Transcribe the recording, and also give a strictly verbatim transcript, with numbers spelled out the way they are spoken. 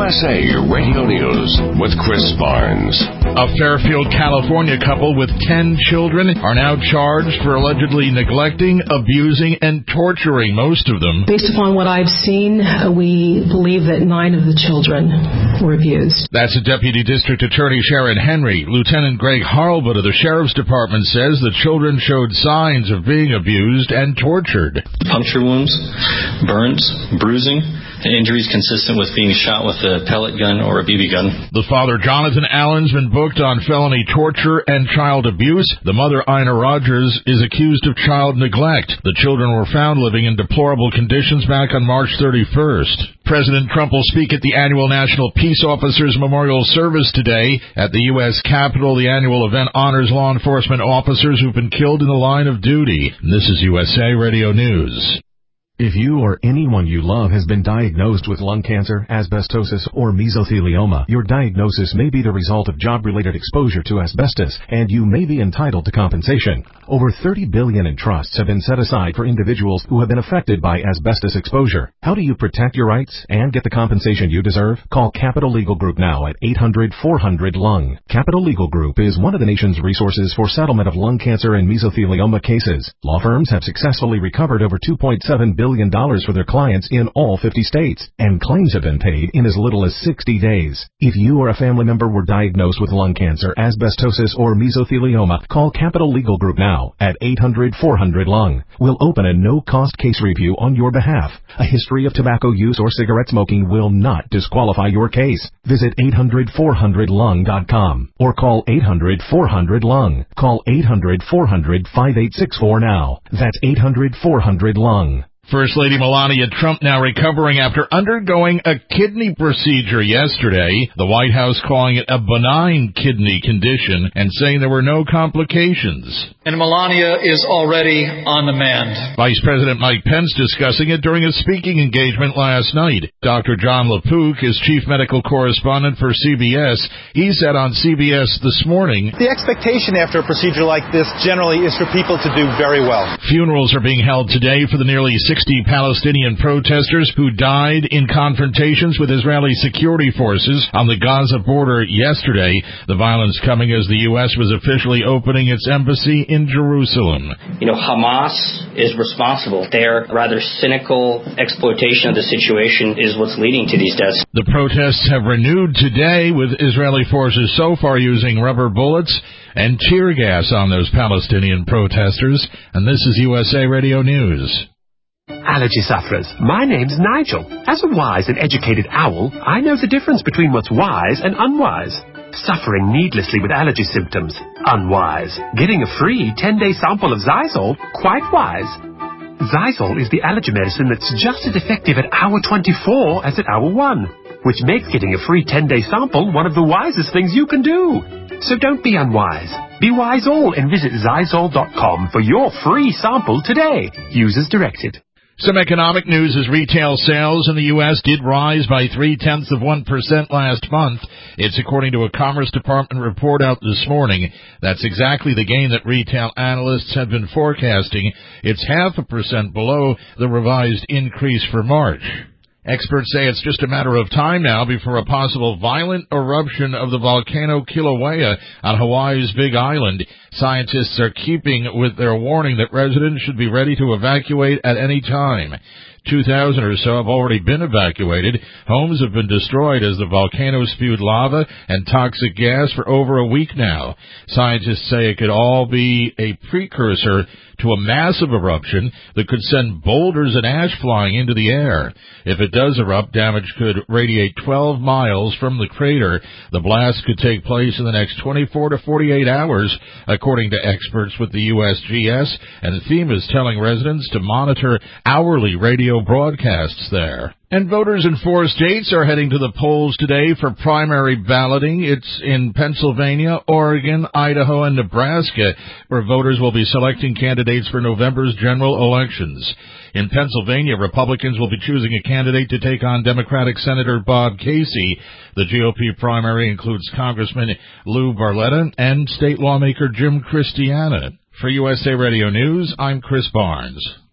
S A Radio News with Chris Barnes. A Fairfield, California couple with ten children are now charged for allegedly neglecting, abusing, and torturing most of them. Based upon what I've seen, we believe that nine of the children were abused. That's a Deputy District Attorney Sharon Henry. Lieutenant Greg Harlwood of the Sheriff's Department says the children showed signs of being abused and tortured. Puncture wounds, burns, bruising, and injuries consistent with being shot with a pellet gun or a B B gun. The father, Jonathan Allen's been booked on felony torture and child abuse. The mother, Ina Rogers, is accused of child neglect. The children were found living in deplorable conditions back on March thirty-first. President Trump will speak at the annual National Peace Officers Memorial Service today. At the U S Capitol, the annual event honors law enforcement officers who've been killed in the line of duty. This is U S A Radio News. If you or anyone you love has been diagnosed with lung cancer, asbestosis, or mesothelioma, your diagnosis may be the result of job-related exposure to asbestos, and you may be entitled to compensation. Over thirty billion dollars in trusts have been set aside for individuals who have been affected by asbestos exposure. How do you protect your rights and get the compensation you deserve? Call Capital Legal Group now at eight hundred, four hundred, lung. Capital Legal Group is one of the nation's resources for settlement of lung cancer and mesothelioma cases. Law firms have successfully recovered over two point seven billion dollars for their clients in all fifty states, and claims have been paid in as little as sixty days. If you or a family member were diagnosed with lung cancer, asbestosis, or mesothelioma, call Capital Legal Group now at eight hundred, four hundred, lung. We'll open a no-cost case review on your behalf. A history of tobacco use or cigarette smoking will not disqualify your case. Visit eight hundred, four hundred, lung dot com or call eight hundred, four hundred, lung. Call eight hundred, four hundred, five eight six four now. That's eight hundred, four hundred, lung. First Lady Melania Trump now recovering after undergoing a kidney procedure yesterday. The White House calling it a benign kidney condition and saying there were no complications. And Melania is already on the mend. Vice President Mike Pence discussing it during a speaking engagement last night. Doctor John LaPook is chief medical correspondent for C B S. He said on C B S this morning, the expectation after a procedure like this generally is for people to do very well. Funerals are being held today for the nearly sixty Palestinian protesters who died in confrontations with Israeli security forces on the Gaza border yesterday. The violence coming as the U S was officially opening its embassy in Jerusalem. You know, Hamas is responsible. Their rather cynical exploitation of the situation is what's leading to these deaths. The protests have renewed today, with Israeli forces so far using rubber bullets and tear gas on those Palestinian protesters. And this is U S A Radio News. Allergy sufferers, my name's Nigel. As a wise and educated owl, I know the difference between what's wise and unwise. Suffering needlessly with allergy symptoms, unwise. Getting a free ten-day sample of Zysol, quite wise. Zysol is the allergy medicine that's just as effective at hour twenty-four as at hour one, which makes getting a free ten-day sample one of the wisest things you can do. So don't be unwise. Be wise all and visit Zysol dot com for your free sample today. Use as directed. Some economic news as retail sales in the U S did rise by three-tenths of one percent last month. It's according to a Commerce Department report out this morning. That's exactly the gain that retail analysts have been forecasting. It's half a percent below the revised increase for March. Experts say it's just a matter of time now before a possible violent eruption of the volcano Kilauea on Hawaii's Big Island. Scientists are keeping with their warning that residents should be ready to evacuate at any time. two thousand or so have already been evacuated. Homes have been destroyed as the volcano spewed lava and toxic gas for over a week now. Scientists say it could all be a precursor to a massive eruption that could send boulders and ash flying into the air. If it does erupt, damage could radiate twelve miles from the crater. The blast could take place in the next twenty-four to forty-eight hours, according to experts with the U S G S, and FEMA is telling residents to monitor hourly radio broadcasts there. And voters in four states are heading to the polls today for primary balloting. It's in Pennsylvania, Oregon, Idaho, and Nebraska, where voters will be selecting candidates for November's general elections. In Pennsylvania, Republicans will be choosing a candidate to take on Democratic Senator Bob Casey. The G O P primary includes Congressman Lou Barletta and state lawmaker Jim Christiana. For U S A Radio News, I'm Chris Barnes.